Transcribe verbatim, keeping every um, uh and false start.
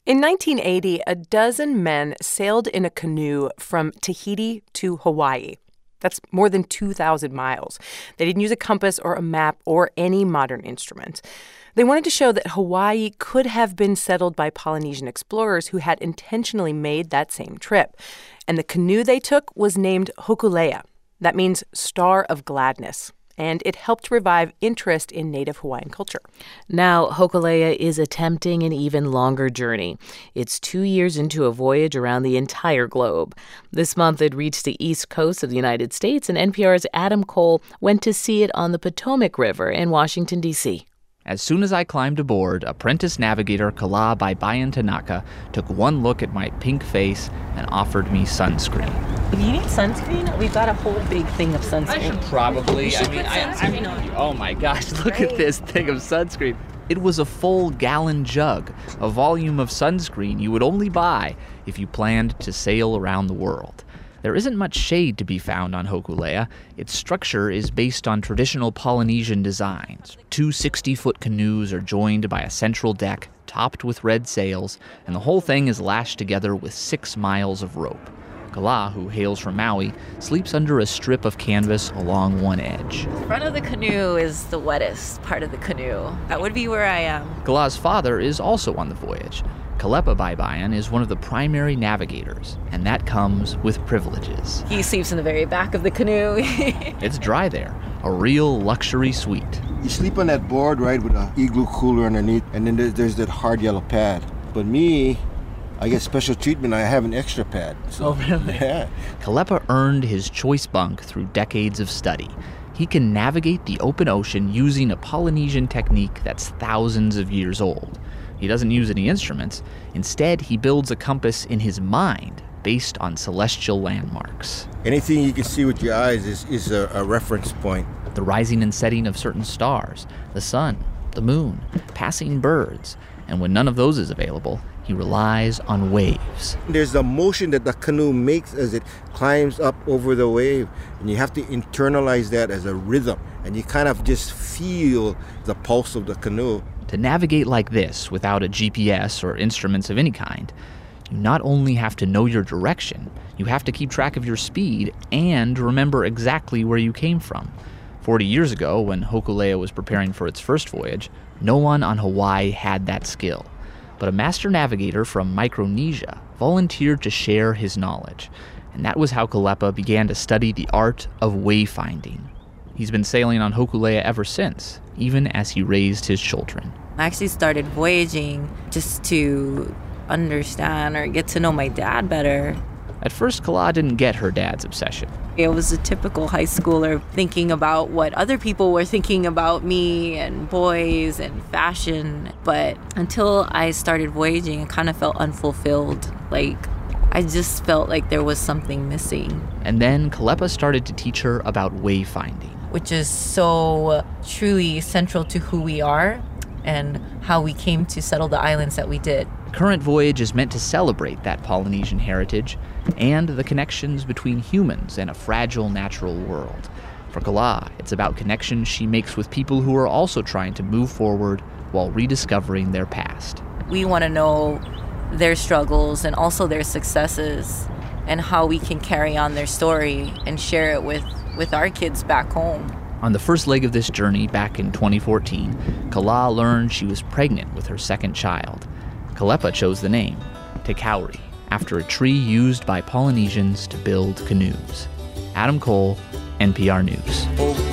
In nineteen eighty, a dozen men sailed in a canoe from Tahiti to Hawaii. That's more than two thousand miles. They didn't use a compass or a map or any modern instrument. They wanted to show that Hawaii could have been settled by Polynesian explorers who had intentionally made that same trip. And the canoe they took was named Hokulea. That means Star of Gladness. And it helped revive interest in Native Hawaiian culture. Now, Hokulea is attempting an even longer journey. It's two years into a voyage around the entire globe. This month, it reached the east coast of the United States, and N P R's Adam Cole went to see it on the Potomac River in Washington, D C As soon as I climbed aboard, apprentice navigator Kala Baibayan Tanaka took one look at my pink face and offered me sunscreen. If you need sunscreen, we've got a whole big thing of sunscreen. I should probably. You should I mean, put I, sunscreen I, on. Oh my gosh, look at this thing of sunscreen. It was a full gallon jug, a volume of sunscreen you would only buy if you planned to sail around the world. There isn't much shade to be found on Hokulea. Its structure is based on traditional Polynesian designs. Two sixty-foot canoes are joined by a central deck topped with red sails, and the whole thing is lashed together with six miles of rope. Kala, who hails from Maui, sleeps under a strip of canvas along one edge. The front of the canoe is the wettest part of the canoe. That would be where I am. Kala's father is also on the voyage. Kalepa Baibayan is one of the primary navigators, and that comes with privileges. He sleeps in the very back of the canoe. It's dry there, a real luxury suite. You sleep on that board, right, with an igloo cooler underneath, and then there's, there's that hard yellow pad. But me, I get special treatment. I have an extra pad. So, oh, really? Yeah. Kalepa earned his choice bunk through decades of study. He can navigate the open ocean using a Polynesian technique that's thousands of years old. He doesn't use any instruments. Instead, he builds a compass in his mind based on celestial landmarks. Anything you can see with your eyes is, is a, a reference point. The rising and setting of certain stars, the sun, the moon, passing birds. And when none of those is available, he relies on waves. There's the motion that the canoe makes as it climbs up over the wave, and you have to internalize that as a rhythm, and you kind of just feel the pulse of the canoe. To navigate like this without a G P S or instruments of any kind, you not only have to know your direction, you have to keep track of your speed and remember exactly where you came from. Forty years ago, when Hokulea was preparing for its first voyage, no one on Hawaii had that skill. But a master navigator from Micronesia volunteered to share his knowledge, and that was how Kalepa began to study the art of wayfinding. He's been sailing on Hokulea ever since, even as he raised his children. I actually started voyaging just to understand or get to know my dad better. At first, Kala didn't get her dad's obsession. It was a typical high schooler thinking about what other people were thinking about me and boys and fashion. But until I started voyaging, I kind of felt unfulfilled. Like, I just felt like there was something missing. And then Kalepa started to teach her about wayfinding, which is so truly central to who we are and how we came to settle the islands that we did. Current Voyage is meant to celebrate that Polynesian heritage and the connections between humans and a fragile natural world. For Kala, it's about connections she makes with people who are also trying to move forward while rediscovering their past. We want to know their struggles and also their successes and how we can carry on their story and share it with, with our kids back home. On the first leg of this journey back in twenty fourteen, Kala learned she was pregnant with her second child. Kalepa chose the name, Te Kauri, after a tree used by Polynesians to build canoes. Adam Cole, N P R News.